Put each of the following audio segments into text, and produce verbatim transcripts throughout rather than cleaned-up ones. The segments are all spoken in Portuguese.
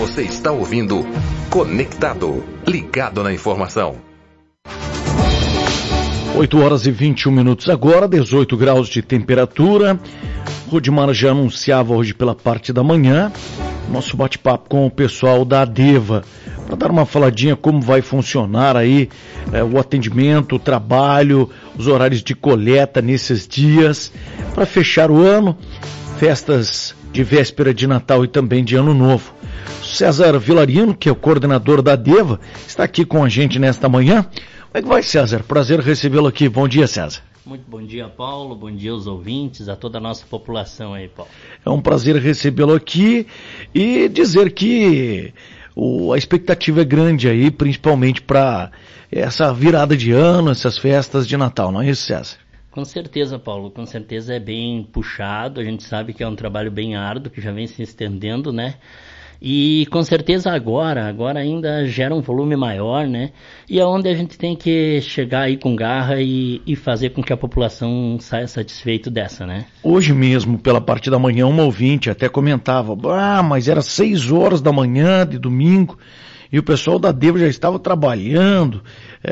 Você está ouvindo Conectado, ligado na informação. oito horas e vinte e um minutos agora, dezoito graus de temperatura. Rudimar já anunciava hoje pela parte da manhã nosso bate-papo com o pessoal da ADEVA, para dar uma faladinha como vai funcionar aí é, o atendimento, o trabalho, os horários de coleta nesses dias, para fechar o ano, festas de véspera de Natal e também de Ano Novo. César Vilarino, que é o coordenador da ADEVA, está aqui com a gente nesta manhã. Como é que vai, César? Prazer recebê-lo aqui. Bom dia, César. Muito bom dia, Paulo. Bom dia aos ouvintes, a toda a nossa população aí, Paulo. É um prazer recebê-lo aqui e dizer que o, a expectativa é grande aí, principalmente para essa virada de ano, essas festas de Natal, não é isso, César? Com certeza, Paulo, com certeza é bem puxado, a gente sabe que é um trabalho bem árduo, que já vem se estendendo, né? E com certeza agora, agora ainda gera um volume maior, né? E é onde a gente tem que chegar aí com garra e, e fazer com que a população saia satisfeito dessa, né? Hoje mesmo, pela parte da manhã, uma ouvinte até comentava, ah, mas era seis horas da manhã de domingo e o pessoal da ADEVA já estava trabalhando.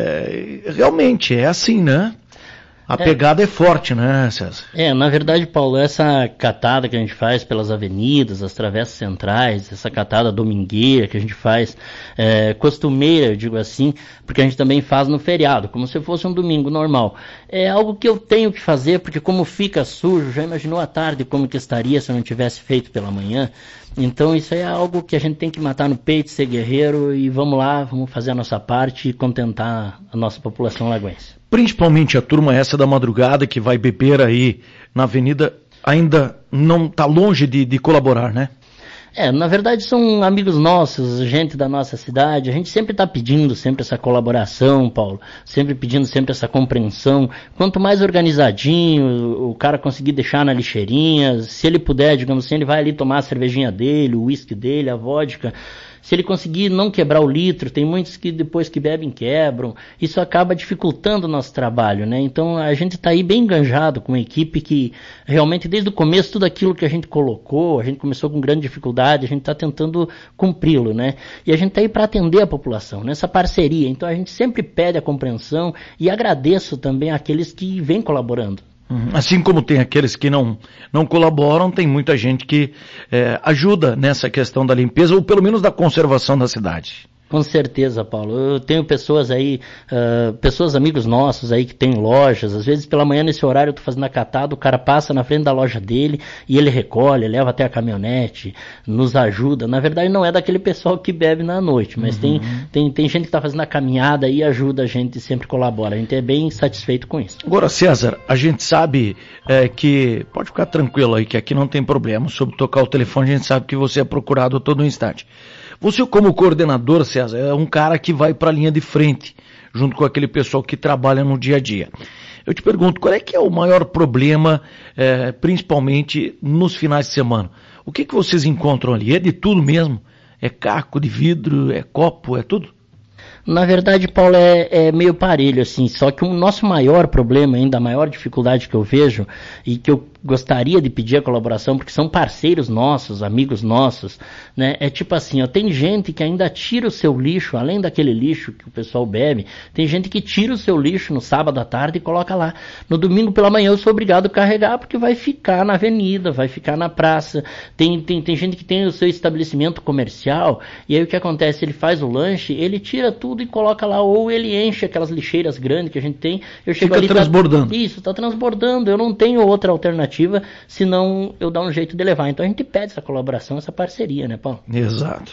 É, realmente é assim, né? A é, pegada é forte, né, César? É, na verdade, Paulo, essa catada que a gente faz pelas avenidas, as travessas centrais, essa catada domingueira que a gente faz, é, costumeira, eu digo assim, porque a gente também faz no feriado, como se fosse um domingo normal. É algo que eu tenho que fazer, porque como fica sujo, já imaginou à tarde como que estaria se eu não tivesse feito pela manhã? Então isso aí é algo que a gente tem que matar no peito, ser guerreiro e vamos lá, vamos fazer a nossa parte e contentar a nossa população lagoense. Principalmente a turma essa da madrugada que vai beber aí na avenida ainda não está longe de, de colaborar, né? É, na verdade são amigos nossos, gente da nossa cidade, a gente sempre está pedindo sempre essa colaboração, Paulo, sempre pedindo sempre essa compreensão. Quanto mais organizadinho o cara conseguir deixar na lixeirinha, se ele puder, digamos assim, ele vai ali tomar a cervejinha dele, o uísque dele, a vodka. Se ele conseguir não quebrar o litro, tem muitos que depois que bebem quebram, isso acaba dificultando o nosso trabalho, né? Então a gente está aí bem enganjado com uma equipe que realmente desde o começo tudo aquilo que a gente colocou, a gente começou com grande dificuldade, a gente está tentando cumpri-lo, né? E a gente está aí para atender a população, nessa parceria, então a gente sempre pede a compreensão e agradeço também àqueles que vêm colaborando. Assim como tem aqueles que não, não colaboram, tem muita gente que é, ajuda nessa questão da limpeza ou pelo menos da conservação da cidade. Com certeza, Paulo. Eu tenho pessoas aí, uh, pessoas, amigos nossos aí que tem lojas, às vezes pela manhã nesse horário eu tô fazendo a catada, o cara passa na frente da loja dele e ele recolhe, leva até a caminhonete, nos ajuda. Na verdade não é daquele pessoal que bebe na noite, mas uhum. tem, tem, tem gente que tá fazendo a caminhada e ajuda a gente e sempre colabora. A gente é bem satisfeito com isso. Agora, César, a gente sabe é, que, pode ficar tranquilo aí, que aqui não tem problema, sobre tocar o telefone a gente sabe que você é procurado a todo instante. Você, como coordenador, César, é um cara que vai para a linha de frente, junto com aquele pessoal que trabalha no dia a dia. Eu te pergunto, qual é que é o maior problema, é, principalmente nos finais de semana? O que que vocês encontram ali? É de tudo mesmo? É caco de vidro, é copo, é tudo? Na verdade, Paulo, é, é meio parelho, assim, só que o nosso maior problema ainda, a maior dificuldade que eu vejo e que eu gostaria de pedir a colaboração, porque são parceiros nossos, amigos nossos, né, é tipo assim, ó, tem gente que ainda tira o seu lixo, além daquele lixo que o pessoal bebe, tem gente que tira o seu lixo no sábado à tarde e coloca lá. No domingo pela manhã eu sou obrigado a carregar, porque vai ficar na avenida, vai ficar na praça. Tem, tem, tem gente que tem o seu estabelecimento comercial, e aí o que acontece, ele faz o lanche, ele tira tudo e coloca lá, ou ele enche aquelas lixeiras grandes que a gente tem, eu chego Fica ali, transbordando. Tá, isso, tá transbordando, eu não tenho outra alternativa, senão eu dar um jeito de levar. Então a gente pede essa colaboração, essa parceria, né, Paulo? Exato.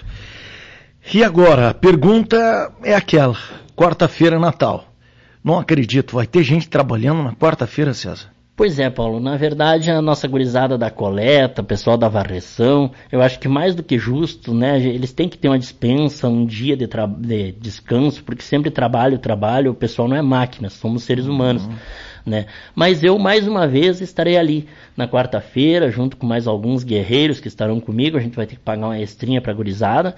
E agora, a pergunta é aquela, quarta-feira é Natal. Não acredito, vai ter gente trabalhando na quarta-feira, César? Pois é, Paulo, na verdade a nossa gurizada da coleta, o pessoal da varreção, eu acho que mais do que justo, né, eles têm que ter uma dispensa, um dia de, tra- de descanso, porque sempre trabalho, trabalho, o pessoal não é máquina, somos seres humanos. Uhum. né? Mas eu, mais uma vez, estarei ali na quarta-feira, junto com mais alguns guerreiros que estarão comigo. A gente vai ter que pagar uma extrinha para a gurizada,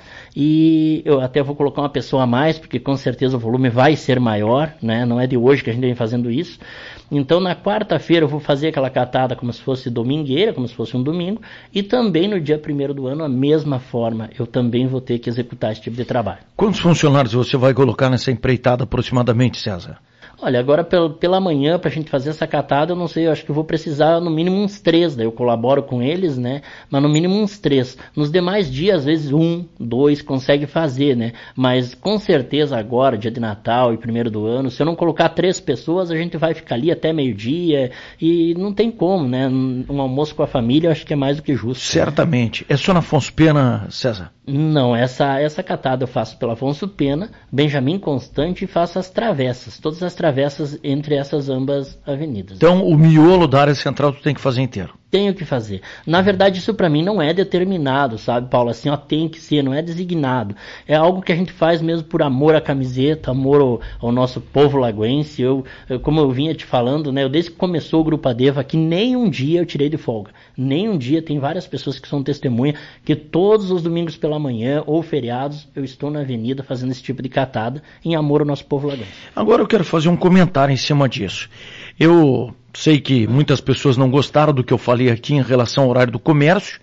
e eu até vou colocar uma pessoa a mais, porque com certeza o volume vai ser maior, né? Não é de hoje que a gente vem fazendo isso. Então, na quarta-feira eu vou fazer aquela catada como se fosse domingueira, como se fosse um domingo, e também no dia primeiro do ano, a mesma forma, eu também vou ter que executar esse tipo de trabalho. Quantos funcionários você vai colocar nessa empreitada aproximadamente, César? Olha, agora pela, pela manhã, pra gente fazer essa catada, eu não sei, eu acho que eu vou precisar no mínimo uns três, daí eu colaboro com eles, né? Mas no mínimo uns três. Nos demais dias, às vezes um, dois, consegue fazer, né? Mas com certeza agora, dia de Natal e primeiro do ano, se eu não colocar três pessoas, a gente vai ficar ali até meio-dia e não tem como, né? Um almoço com a família, eu acho que é mais do que justo. Certamente. Né? É só na Afonso Pena, César? Não, essa, essa catada eu faço pela Afonso Pena, Benjamin Constante, e faço as travessas, todas as travessas entre essas ambas avenidas. Então o miolo da área central tu tem que fazer inteiro? Tenho que fazer. Na verdade, isso para mim não é determinado, sabe, Paulo? Assim, ó, tem que ser, não é designado. É algo que a gente faz mesmo por amor à camiseta, amor ao, ao nosso povo lagoense. Eu, eu, como eu vinha te falando, né, eu, desde que começou o Grupo Adeva aqui, nem um dia eu tirei de folga. Nem um dia, tem várias pessoas que são testemunha, que todos os domingos pela manhã ou feriados, eu estou na avenida fazendo esse tipo de catada em amor ao nosso povo lagoense. Agora eu quero fazer um comentário em cima disso. Eu sei que muitas pessoas não gostaram do que eu falei aqui em relação ao horário do comércio,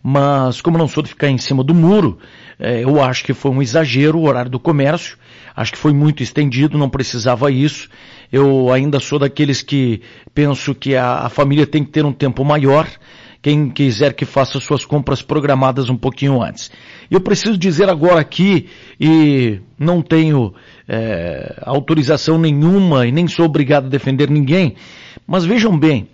mas como não sou de ficar em cima do muro, eh, eu acho que foi um exagero o horário do comércio, acho que foi muito estendido, não precisava isso. Eu ainda sou daqueles que penso que a, a família tem que ter um tempo maior, quem quiser que faça suas compras programadas um pouquinho antes. Eu preciso dizer agora aqui, e não tenho é, autorização nenhuma e nem sou obrigado a defender ninguém, mas vejam bem,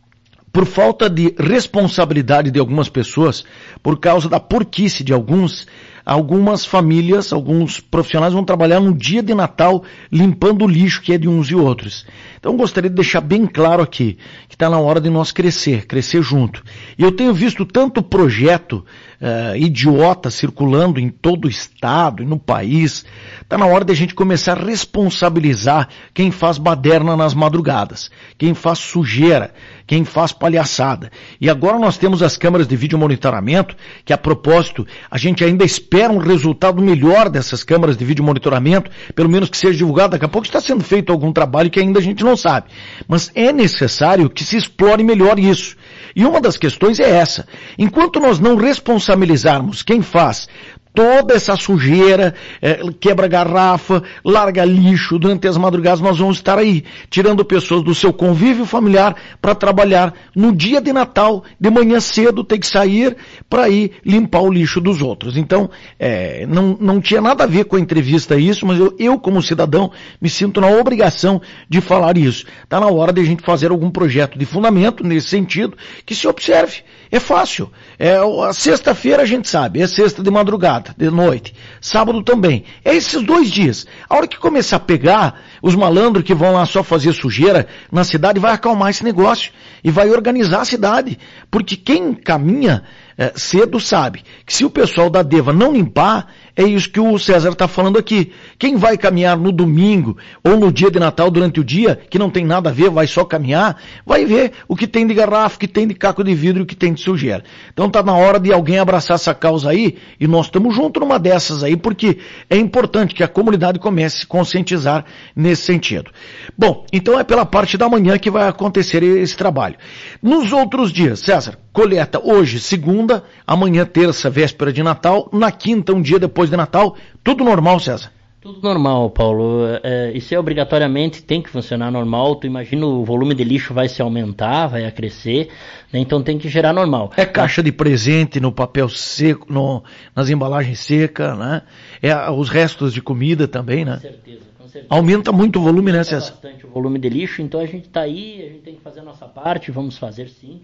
por falta de responsabilidade de algumas pessoas, por causa da porquice de alguns, algumas famílias, alguns profissionais vão trabalhar no dia de Natal limpando o lixo que é de uns e outros. Então gostaria de deixar bem claro aqui que está na hora de nós crescer, crescer junto. E eu tenho visto tanto projeto uh, idiota circulando em todo o estado e no país. Está na hora de a gente começar a responsabilizar quem faz baderna nas madrugadas, quem faz sujeira, quem faz palhaçada. E agora nós temos as câmeras de vídeo monitoramento, que a propósito, a gente ainda espera um resultado melhor dessas câmeras de vídeo monitoramento, pelo menos que seja divulgado. Daqui a pouco está sendo feito algum trabalho que ainda a gente não sabe. Mas é necessário que se explore melhor isso. E uma das questões é essa. Enquanto nós não responsabilizarmos quem faz toda essa sujeira, é, quebra garrafa, larga lixo durante as madrugadas, nós vamos estar aí, tirando pessoas do seu convívio familiar para trabalhar no dia de Natal, de manhã cedo, ter que sair para ir limpar o lixo dos outros. Então, é, não, não tinha nada a ver com a entrevista isso, mas eu, eu como cidadão, me sinto na obrigação de falar isso. Está na hora de a gente fazer algum projeto de fundamento nesse sentido, que se observe. É fácil. É, a sexta-feira a gente sabe, é sexta de madrugada, de noite. Sábado também. É esses dois dias. A hora que começar a pegar os malandros que vão lá só fazer sujeira na cidade, vai acalmar esse negócio e vai organizar a cidade. Porque quem caminha é, cedo sabe que se o pessoal da Adeva não limpar, é isso que o César está falando aqui. Quem vai caminhar no domingo ou no dia de Natal durante o dia, que não tem nada a ver, vai só caminhar, vai ver o que tem de garrafa, o que tem de caco de vidro, o que tem de sujeira. Então está na hora de alguém abraçar essa causa aí, e nós estamos juntos numa dessas aí, porque é importante que a comunidade comece a se conscientizar nesse sentido. Bom, então é pela parte da manhã que vai acontecer esse trabalho. Nos outros dias, César, coleta hoje, segunda, amanhã, terça, véspera de Natal, na quinta, um dia depois de Natal, tudo normal, César? Tudo normal, Paulo. É, isso é obrigatoriamente, tem que funcionar normal. Tu imagina, o volume de lixo vai se aumentar, vai crescer, né? Então tem que gerar normal. É caixa de presente no papel seco, no, nas embalagens secas, né? É os restos de comida também, né? Com certeza, com certeza. Aumenta muito o volume, né, César? Aumenta bastante o volume de lixo, então a gente está aí, a gente tem que fazer a nossa parte, vamos fazer sim.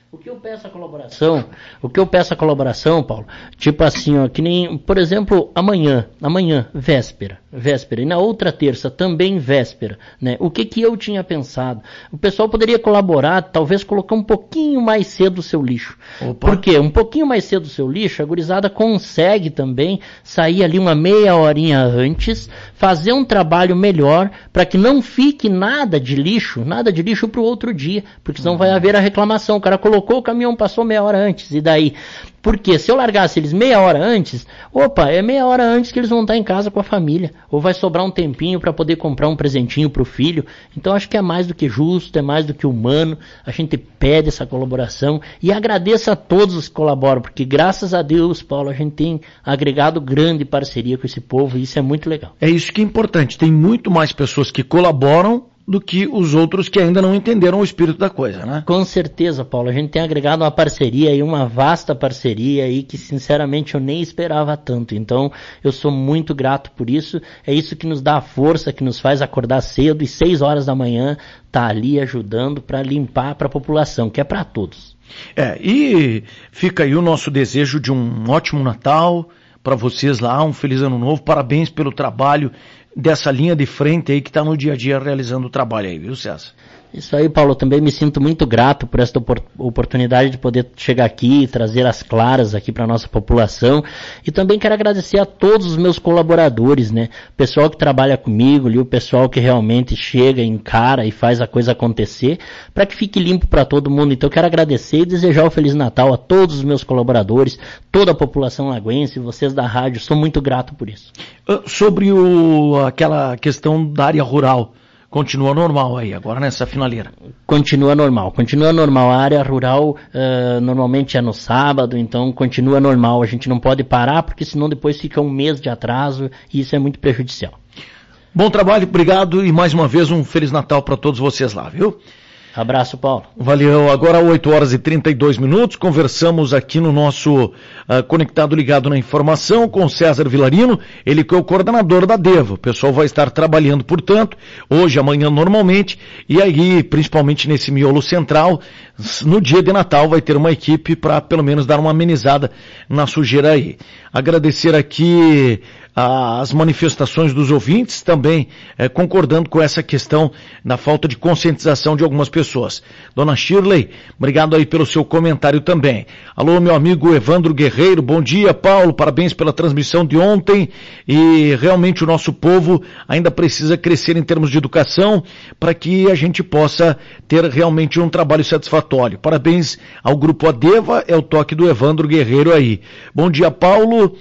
O que eu peço a colaboração, o que eu peço a colaboração, Paulo, tipo assim, ó, que nem, por exemplo, amanhã, amanhã, véspera, véspera, e na outra terça, também véspera, né? O que que eu tinha pensado? O pessoal poderia colaborar, talvez colocar um pouquinho mais cedo o seu lixo. Opa. Por quê? Um pouquinho mais cedo o seu lixo, a gurizada consegue também sair ali uma meia horinha antes, fazer um trabalho melhor, para que não fique nada de lixo, nada de lixo para o outro dia, porque senão uhum. vai haver a reclamação, o cara colocou o caminhão, passou meia hora antes, e daí? Porque se eu largasse eles meia hora antes, opa, é meia hora antes que eles vão estar em casa com a família, ou vai sobrar um tempinho para poder comprar um presentinho pro filho. Então acho que é mais do que justo, é mais do que humano, a gente pede essa colaboração e agradeço a todos os que colaboram, porque graças a Deus, Paulo, a gente tem agregado grande parceria com esse povo e isso é muito legal. É isso que é importante, tem muito mais pessoas que colaboram do que os outros que ainda não entenderam o espírito da coisa, né? Com certeza, Paulo. A gente tem agregado uma parceria aí, uma vasta parceria aí que, sinceramente, eu nem esperava tanto. Então, eu sou muito grato por isso. É isso que nos dá a força, que nos faz acordar cedo e seis horas da manhã tá ali ajudando para limpar para a população, que é para todos. É, e fica aí o nosso desejo de um ótimo Natal para vocês lá, um feliz ano novo. Parabéns pelo trabalho dessa linha de frente aí que está no dia a dia realizando o trabalho aí, viu, César? Isso aí, Paulo, eu também me sinto muito grato por esta oportunidade de poder chegar aqui e trazer as claras aqui para a nossa população. E também quero agradecer a todos os meus colaboradores, né? O pessoal que trabalha comigo, ali, o pessoal que realmente chega, encara e faz a coisa acontecer, para que fique limpo para todo mundo. Então eu quero agradecer e desejar um Feliz Natal a todos os meus colaboradores, toda a população lagoense, vocês da rádio, sou muito grato por isso. Sobre o, aquela questão da área rural, continua normal aí, agora nessa finaleira? Continua normal, continua normal. A área rural uh, normalmente é no sábado, então continua normal. A gente não pode parar, porque senão depois fica um mês de atraso e isso é muito prejudicial. Bom trabalho, obrigado e mais uma vez um Feliz Natal para todos vocês lá, viu? Abraço, Paulo. Valeu. Agora oito horas e trinta e dois minutos, conversamos aqui no nosso uh, Conectado Ligado na Informação com César Vilarino, ele que é o coordenador da DEVA. O pessoal vai estar trabalhando, portanto, hoje, amanhã normalmente, e aí, principalmente nesse miolo central, no dia de Natal vai ter uma equipe para pelo menos dar uma amenizada na sujeira aí. Agradecer aqui as manifestações dos ouvintes, também eh, concordando com essa questão da falta de conscientização de algumas pessoas. Dona Shirley, obrigado aí pelo seu comentário também. Alô, meu amigo Evandro Guerreiro, bom dia, Paulo, parabéns pela transmissão de ontem, e realmente o nosso povo ainda precisa crescer em termos de educação para que a gente possa ter realmente um trabalho satisfatório. Parabéns ao Grupo Adeva, é o toque do Evandro Guerreiro aí. Bom dia, Paulo.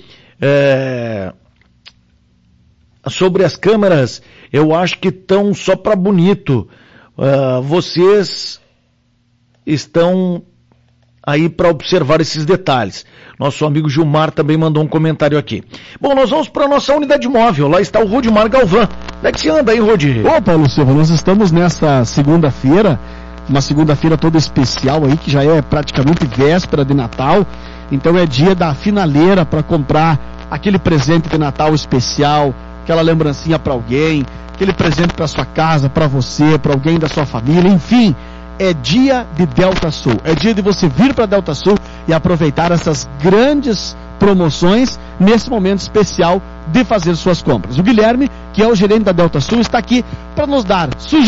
É... Sobre as câmeras, eu acho que estão só para bonito. Uh, vocês estão aí para observar esses detalhes. Nosso amigo Gilmar também mandou um comentário aqui. Bom, nós vamos para a nossa unidade móvel. Lá está o Rudimar Galvão. Como é que você anda aí, Rudi? Ô, Paulo Silva, nós estamos nesta segunda-feira, uma segunda-feira toda especial aí, que já é praticamente véspera de Natal. Então é dia da finaleira para comprar aquele presente de Natal especial, aquela lembrancinha para alguém, aquele presente para sua casa, para você, para alguém da sua família, enfim, é dia de Delta Sul, é dia de você vir para Delta Sul e aproveitar essas grandes promoções nesse momento especial de fazer suas compras. O Guilherme, que é o gerente da Delta Sul, está aqui para nos dar sugestões